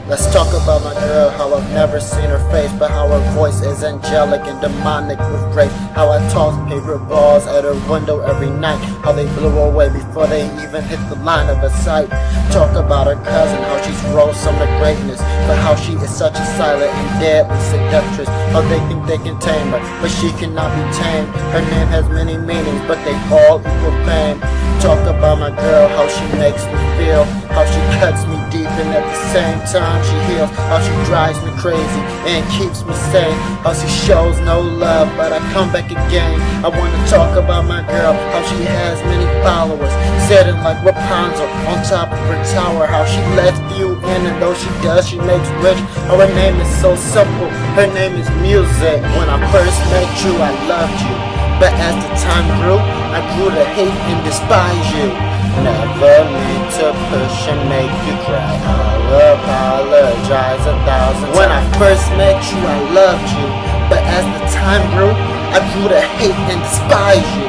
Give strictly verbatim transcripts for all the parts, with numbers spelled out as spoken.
Let's talk about my girl, how I've never seen her face, but how her voice is angelic and demonic with grace. How I toss paper balls at her window every night, how they blew away before they even hit the line of her sight. Talk about her cousin, how she's rose from the greatness, but how she is such a silent and deadly seductress. How they think they can tame her, but she cannot be tamed. Her name has many meanings, but they all equal fame. Talk about my girl, how she makes me feel, how she cuts me deep and at the same time she heals, how she drives me crazy and keeps me sane, how she shows no love but I come back again. I wanna talk about my girl, how she has many followers, sitting like Rapunzel on top of her tower, how she lets few in and though she does she makes rich. How her name is so simple, her name is music. When I first met you I loved you, but as the time grew I grew to hate and despise you. Never meant to push and make you cry, I'll apologize a thousand times. When I first met you I loved you, but as the time grew I grew to hate and despise you.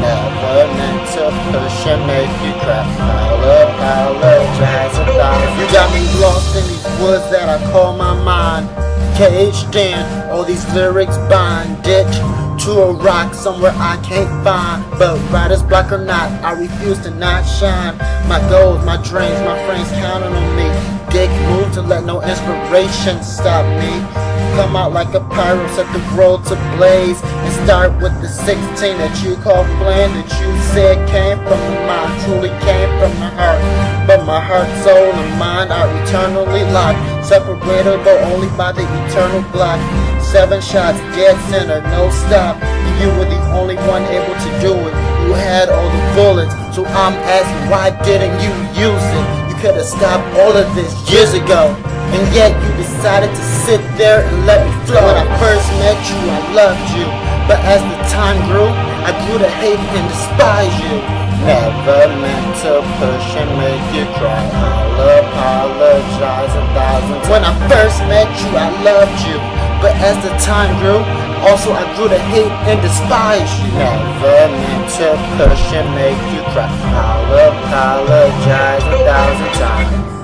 Never meant to push and make you cry, I'll apologize a thousand times. You got me lost in these woods that I call my mind, caged in all these lyrics bondage to a rock somewhere I can't find. But writer's block or not, I refuse to not shine. My goals, my dreams, my friends counting on me. Dick move to let no inspiration stop me. Come out like a pyro, set the world to blaze, and start with the sixteen that you call flame, that you said came from the mind, truly came from the heart. But my heart, soul, and mind are eternally locked, separatable only by the eternal block. Seven shots, dead center, no stop. You were the only one able to do it. You had all the bullets, so I'm asking, why didn't you use it? You could have stopped all of this years ago, and yet you decided to sit there and let me flow. When I first met you, I loved you, but as the time grew, I grew to hate and despise you. Never meant to push and make you cry, I'll apologize a thousand times. When I first met you, I loved you, but as the time grew, also I grew to hate and despise you. Never meant to push and make you cry, I'll apologize a thousand times.